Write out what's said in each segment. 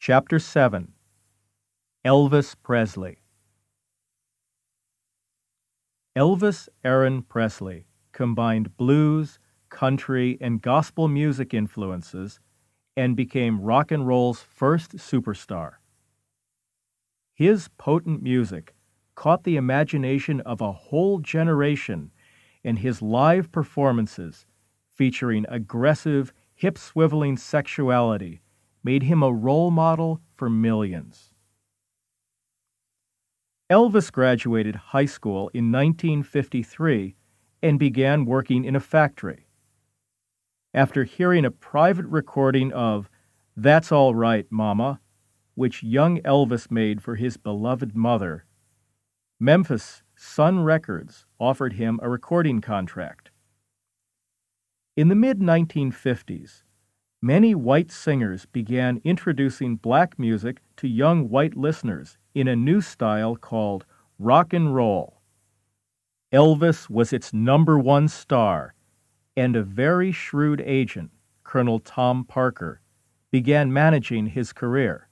Chapter 7. Elvis Presley. Elvis Aaron Presley combined blues, country, and gospel music influences and became rock and roll's first superstar. His potent music caught the imagination of a whole generation, and his live performances, featuring aggressive, hip-swiveling sexuality, made him a role model for millions. Elvis graduated high school in 1953 and began working in a factory. After hearing a private recording of "That's All Right, Mama," which young Elvis made for his beloved mother, Memphis Sun Records offered him a recording contract. In the mid-1950s, many white singers began introducing black music to young white listeners in a new style called rock and roll. Elvis was its #1 star, and a very shrewd agent, Colonel Tom Parker, began managing his career.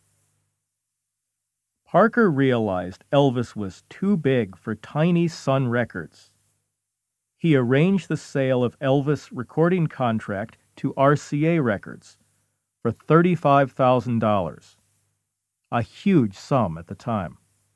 Parker realized Elvis was too big for tiny Sun Records. He arranged the sale of Elvis' recording contract to RCA Records for $35,000, a huge sum at the time.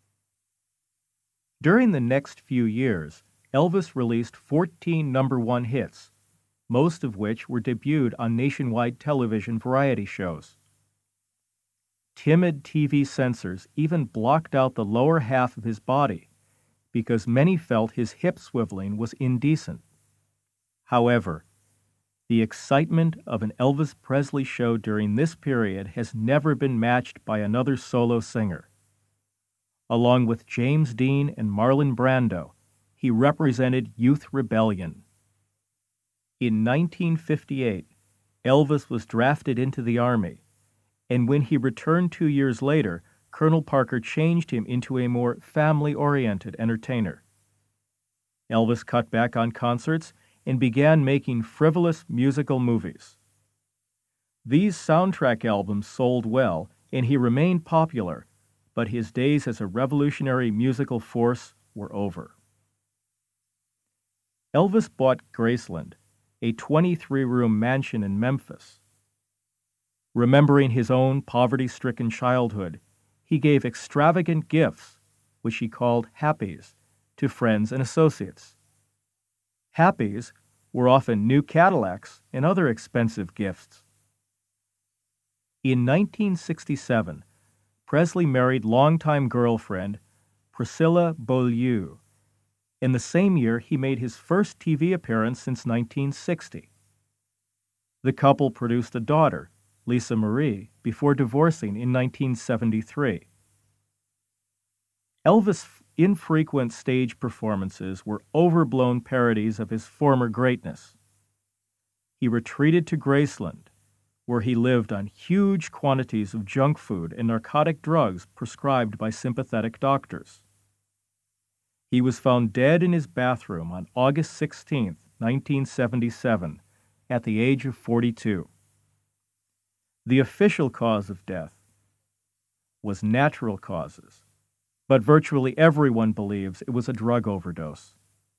During the next few years, Elvis released 14 #1 hits, most of which were debuted on nationwide television variety shows. Timid TV censors even blocked out the lower half of his body because many felt his hip swiveling was indecent. However, the excitement of an Elvis Presley show during this period has never been matched by another solo singer. Along with James Dean and Marlon Brando, he represented youth rebellion. In 1958, Elvis was drafted into the Army, and when he returned 2 years later, Colonel Parker changed him into a more family-oriented entertainer. Elvis cut back on concerts and began making frivolous musical movies. These soundtrack albums sold well, and he remained popular, but his days as a revolutionary musical force were over. Elvis bought Graceland, a 23-room mansion in Memphis. Remembering his own poverty-stricken childhood, he gave extravagant gifts, which he called happies, to friends and associates. Happies were often new Cadillacs and other expensive gifts. In 1967, Presley married longtime girlfriend Priscilla Beaulieu. In the same year, he made his first TV appearance since 1960. The couple produced a daughter, Lisa Marie, before divorcing in 1973. Elvis' infrequent stage performances were overblown parodies of his former greatness. He retreated to Graceland, where he lived on huge quantities of junk food and narcotic drugs prescribed by sympathetic doctors. He was found dead in his bathroom on August 16, 1977, at the age of 42. The official cause of death was natural causes, but virtually everyone believes it was a drug overdose.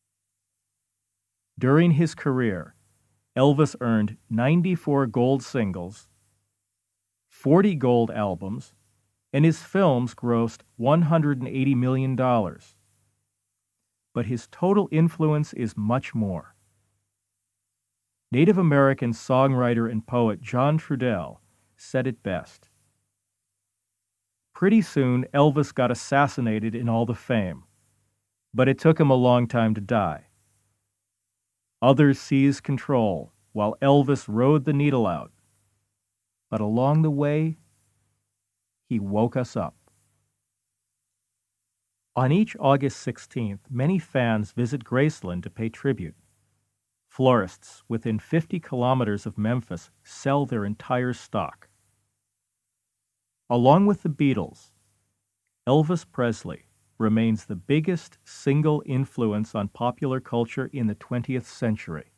During his career, Elvis earned 94 gold singles, 40 gold albums, and his films grossed $180 million. But his total influence is much more. Native American songwriter and poet John Trudell said it best. Pretty soon, Elvis got assassinated in all the fame, but it took him a long time to die. Others seized control while Elvis rode the needle out, but along the way, he woke us up. On each August 16th, many fans visit Graceland to pay tribute. Florists within 50 kilometers of Memphis sell their entire stock. Along with the Beatles, Elvis Presley remains the biggest single influence on popular culture in the 20th century.